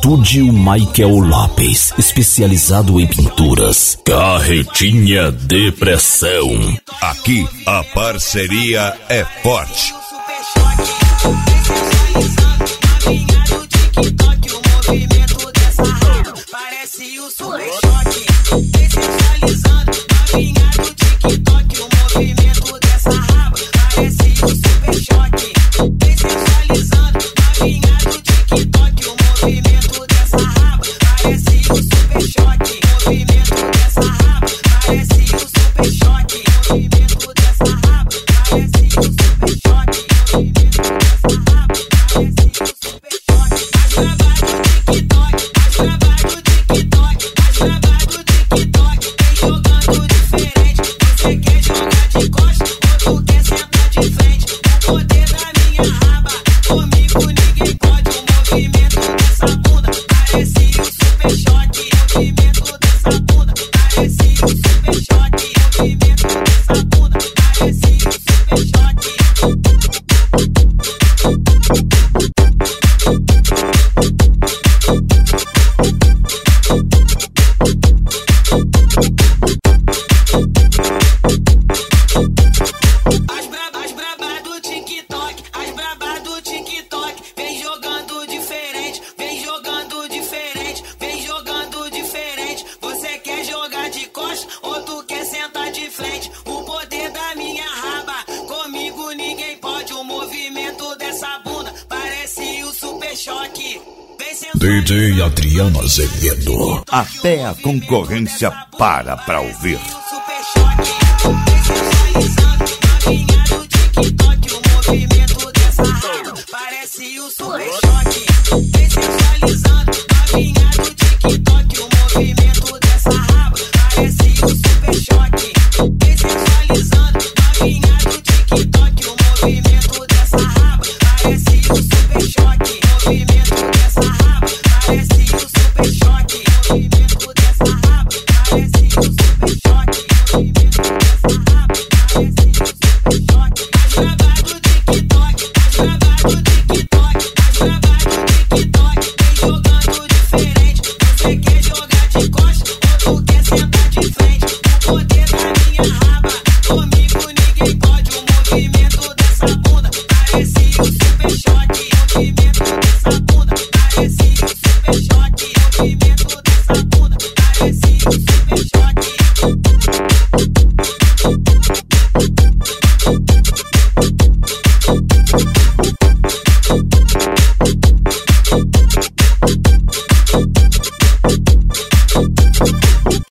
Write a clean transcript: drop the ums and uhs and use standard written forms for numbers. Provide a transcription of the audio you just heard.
Estúdio Michael Lopes, especializado em pinturas. Carretinha Depressão. Aqui a parceria é forte. Parece o Super Choque, descentralizando novinha do TikTok. O movimento dessa raba parece o Super Choque, descentralizando novinha do TikTok. O movimento dessa raba parece o Super Choque, o movimento dessa raba parece o Super Choque, o movimento dessa raba parece o Super Choque, o movimento dessa raba parece o Super Choque. As travas do TikTok, as travas do TikTok, vem jogando diferente. Você quer jogar de costas ou tu quer sentar de frente? O poder da minha raba, comigo ninguém pode. O movimento dessa bunda parece o Super Choque. O movimento dessa bunda parece o Super Choque. O movimento dessa bunda parece o Super Choque. As brabas do TikTok, as brabas do TikTok, vem jogando diferente, vem jogando diferente, vem jogando diferente. Você quer jogar de costas ou tu quer sentar de frente? O poder da minha raba, comigo ninguém pode. O movimento dessa bunda parece o Super Choque. DJ Adriano Azevedo. Até a concorrência para pra ouvir. Super Choque, descentralizando novinha do TikTok. O movimento dessa raba parece o Super Choque, descentralizando novinha do